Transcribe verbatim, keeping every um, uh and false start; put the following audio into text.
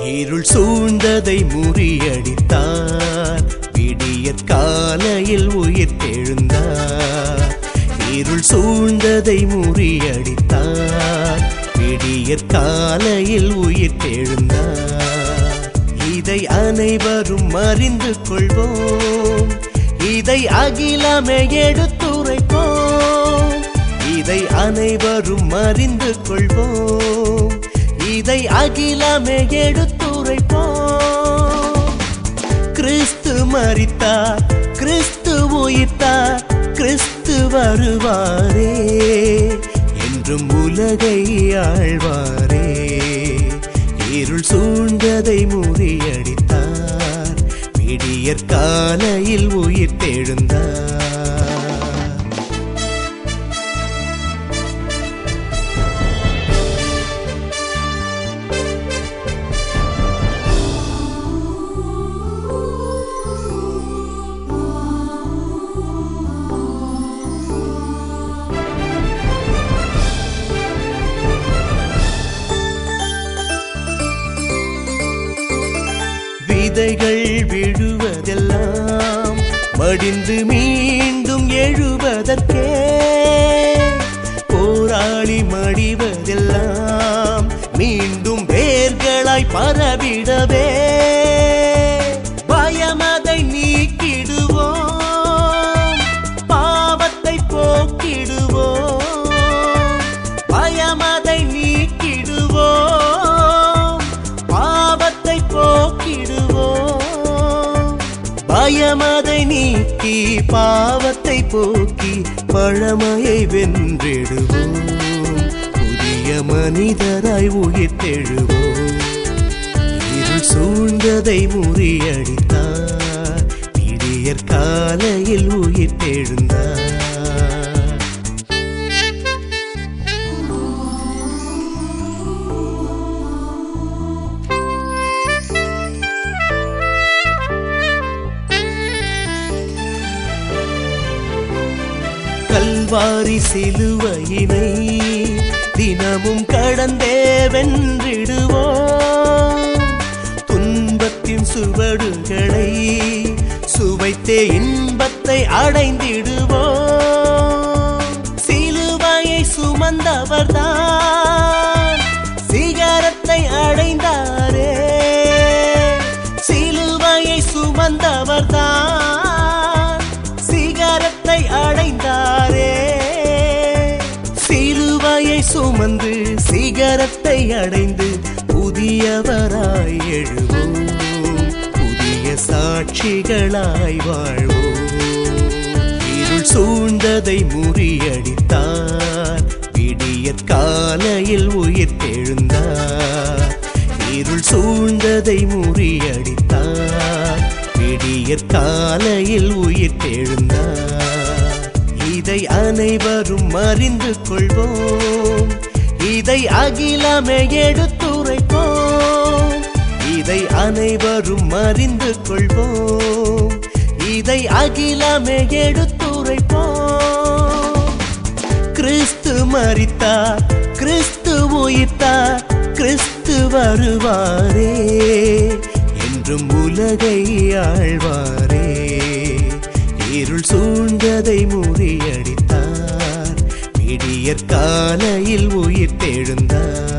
இருள் சூழ்ந்ததை முறியடித்தார், விடியற் காலையில் உயிர்த்தெழுந்தார். இருள் சூழ்ந்ததை முறியடித்தார், விடியற் காலையில் உயிர்த்தெழுந்தார். இதை அனைவரும் அறிந்து கொள்வோம், இதை அகிலமே எடுத்துரைப்போம். இதை அனைவரும் அறிந்து கொள்வோம், இதை அகிலமே எடுத்துரைப்போம். கிறிஸ்து மரித்தார், கிறிஸ்து உயிர்த்தார், கிறிஸ்து வருவாரே, என்றும் உலகை ஆழ்வாரே. இருள் சூழ்ந்ததை முறியடித்தார், விடியற் காலையில் உயிர்த்தெழுந்தார். விதைகள் விழுவதெல்லாம் மடிந்து மீண்டும் எழுவதற்கே, போராளி மடிவதெல்லாம் மீண்டும் வேர்களாய் பரவிடவே. பயமதை நீக்கிடுவோம், பாவத்தை போக்கிடுவோம். பயமதை நீக்கிடுவோம், பாவத்தை போக்கிடுவோம். பயமதை நீக்கி பாவத்தை போக்கி பழமையை வென்றிடுவோம். புதிய மனிதராய் உயிர்த்தெழுவோம். இருள் சூழ்ந்ததை முறியடித்தார், விடியற் காலையில் உயிர்த்தெழுந்தார். கல்வாரி சிலுவையினை தினமும் கடந்தே வென்றிடுவோம். துன்பத்தின் சுவடுகளை சுவைத்தே இன்பத்தை அடைந்திடுவோம். சிலுவையை சுமந்தவர்தான் சிகரத்தை அடைந்தாரே. சிலுவையை சுமந்தவர்தான் சிகரத்தை அடைந்தாரே. சிலுவையை சுமந்து சிகரத்தை அடைந்து புதியவராய் எழுவோம். புதிய சாட்சிகளாய் வாழ்வோம். இருள் சூழ்ந்ததை முறியடித்தார், விடியற் காலையில் உயிர்த்தெழுந்தார். இருள் சூழ்ந்ததை முறியடித்தார், விடியற் காலையில் உயிர்த்தெழுந்தார். இதை அனைவரும் அறிந்து கொள்வோம், இதை அகிலமே எடுத்துரைப்போம். இதை அனைவரும் அறிந்து கொள்வோம், இதை அகிலமே எடுத்துரைப்போம். கிறிஸ்து மரித்தார், கிறிஸ்து உயிர்த்தார், கிறிஸ்து வருவாரே, என்றும் உலகை ஆழ்வாரே. இருள் சூழ்ந்ததை முறியடித்தார், விடியற் காலையில் உயிர்த்தெழுந்தார்.